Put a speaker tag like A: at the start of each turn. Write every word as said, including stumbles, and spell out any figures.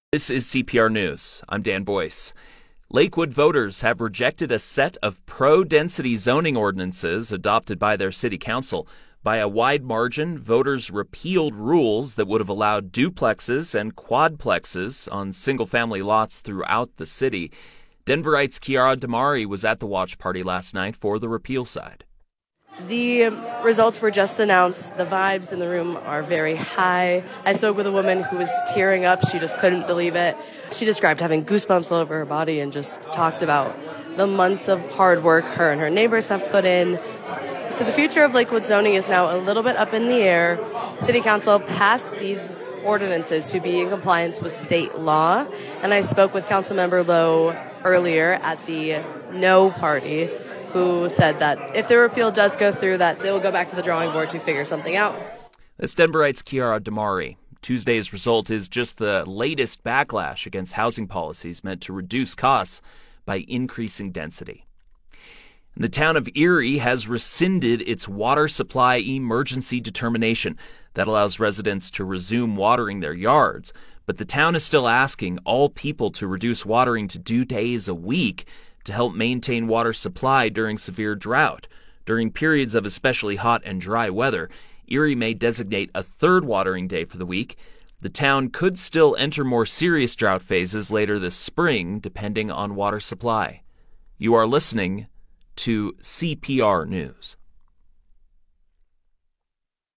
A: This is C P R News. I'm Dan Boyce. Lakewood voters have rejected a set of pro-density zoning ordinances adopted by their city council. By a wide margin, voters repealed rules that would have allowed duplexes and quadplexes on single-family lots throughout the city. Denverite's Kiara Damari was at the watch party last night for the repeal side.
B: The results were just announced. The vibes in the room are very high. I spoke with a woman who was tearing up. She just couldn't believe it. She described having goosebumps all over her body and just talked about the months of hard work her and her neighbors have put in. So the future of Lakewood zoning is now a little bit up in the air. City Council passed these ordinances to be in compliance with state law. And I spoke with Councilmember Lowe earlier at the No Party, who said that if the repeal does go through, that they will go back to the drawing board to figure something out.
A: That's Denverite's Kiara Damari. Tuesday's result is just the latest backlash against housing policies meant to reduce costs by increasing density. The town of Erie has rescinded its water supply emergency determination that allows residents to resume watering their yards. But the town is still asking all people to reduce watering to two days a week to help maintain water supply during severe drought. During periods of especially hot and dry weather, Erie may designate a third watering day for the week. The town could still enter more serious drought phases later this spring, depending on water supply. You are listening to C P R News.